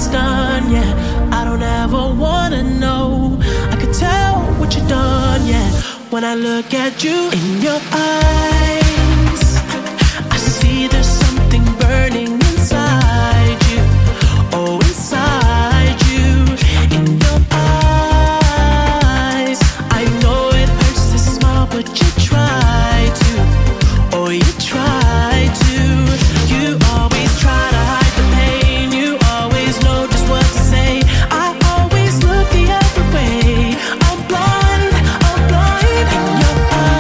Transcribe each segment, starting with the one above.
it's done, yeah. I don't ever wanna know. I can tell what you've done, yeah. When I look at you in your eyes, I see there's something burning inside you. Oh, inside you, in your eyes. I know it hurts to smile, but you try to. Oh, you try to. You always try to hide the pain. You always know just what to say. I always look the other way. I'm blind in your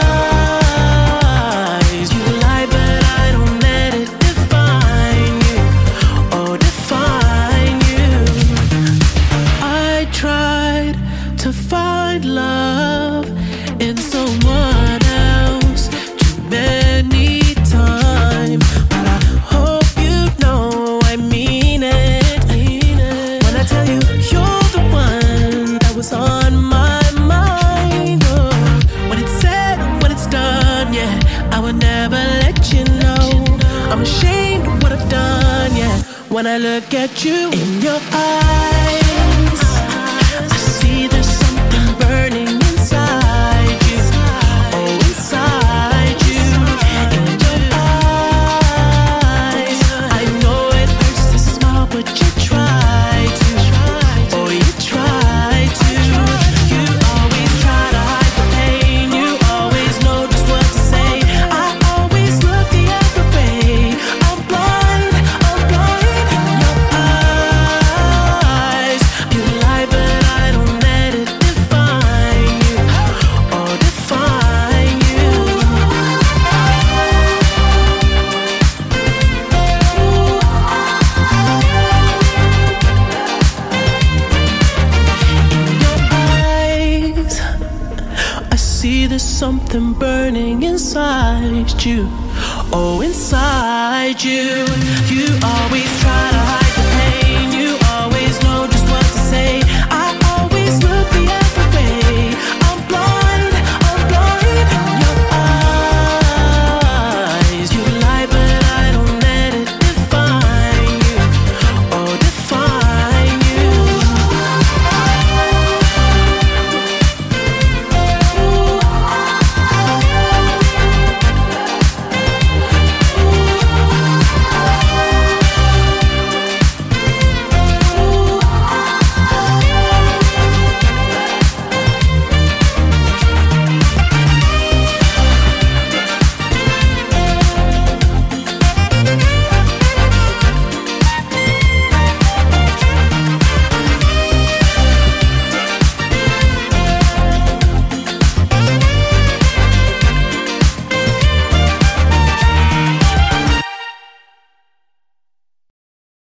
eyes. You lie, but I don't let it define you. Oh, define you. I tried to find love in someone else too many times, but I hope you know I mean it. When I tell you you're the one that was on my mind. Oh, when it's said, when it's done, yeah, I would never let you know. I'm ashamed of what I've done, yeah. When I look at you in your eyes, I see there's something burning inside you. Oh, inside you, in your eyes. I know it hurts to smile, but you try to. Oh, you try to. You always try to hide the pain. You always know just what to say. I always look the other way. I'm blind in your eyes. You lie, but I don't let it define you. Oh, define you. In your eyes, I see there's something burning inside you. Oh, inside you. You always try to hide